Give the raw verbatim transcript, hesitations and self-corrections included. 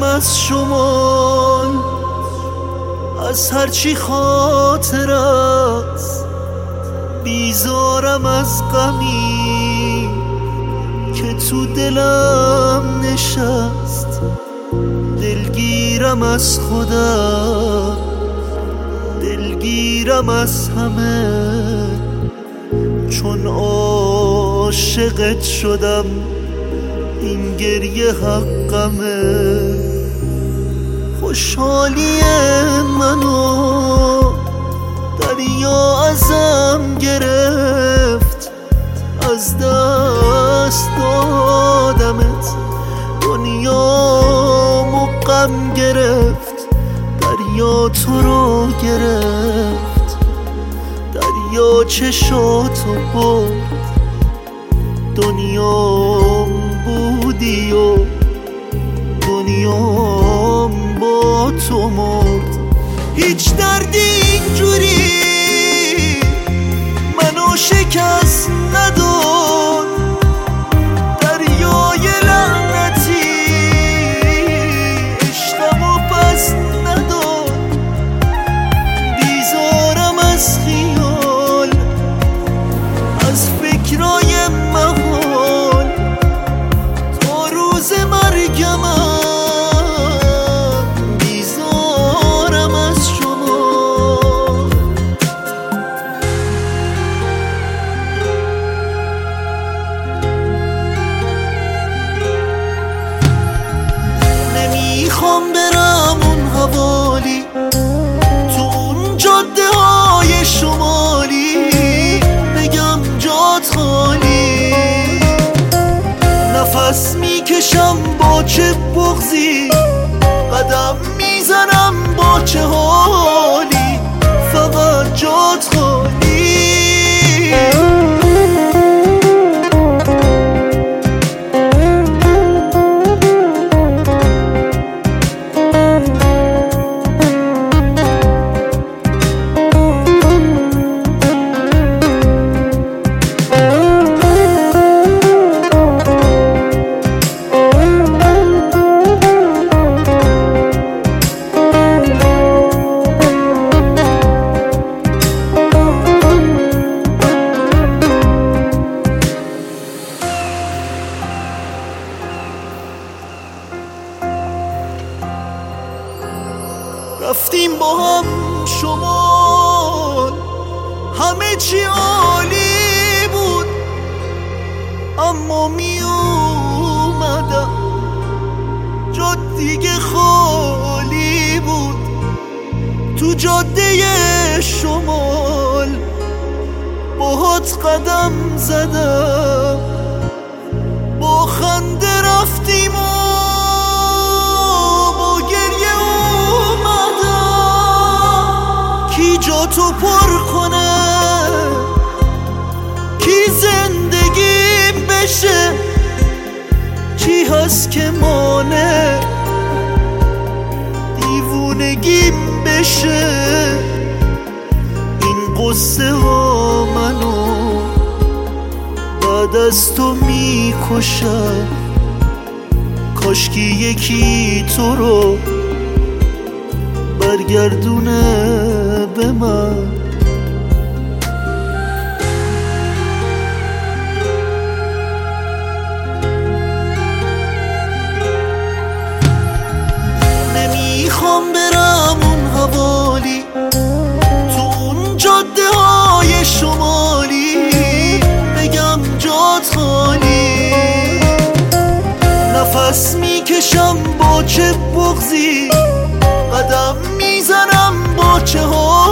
از شمال، از هرچی خاطر است. بیزارم از غمی که تو دلم نشست. دلگیرم از خودم، دلگیرم از همه، چون عاشقت شدم این گریه حقمه. خوشحالی منو دریا ازم گرفت، از دست دادمت دنیامو غم گرفت. دریا تو رو گرفت، دریا چشاتو برد. دنیام بودی و دنیام با تو مرد. هیچ دردی اینجوری منو شکست نداد. دریای لعنتی عشقمو پس نداد. بیزارم از خیال، از فکرای محال، تا روز مرگمم. بیزارم از شما. نمیخوام برم اون حوالی، تو اون جاده های شمالی، بگم جات خالی. نفس میکشم با چه بغضی، قدم میزنم با چه حالی، فقط جات خالی. رفتیم با هم شمال، همه چی عالی بود. اما می اومدم جا دیگه خالی بود. تو جاده شمال باهات قدم زدم، با خنده رفتیم و جا تو پر کنه، کی زندگیم بشه، کی هست که مانه دیوونگیم بشه. این قصه ها منو بعد از تو میکشن. کاشکی یکی تو رو برگردونه به من. نمیخوام برم اون حوالی، تو اون جاده های شمالی، بگم جات خالی. نفس میکشم با چه بغضی، قدم میزنم با چه حال.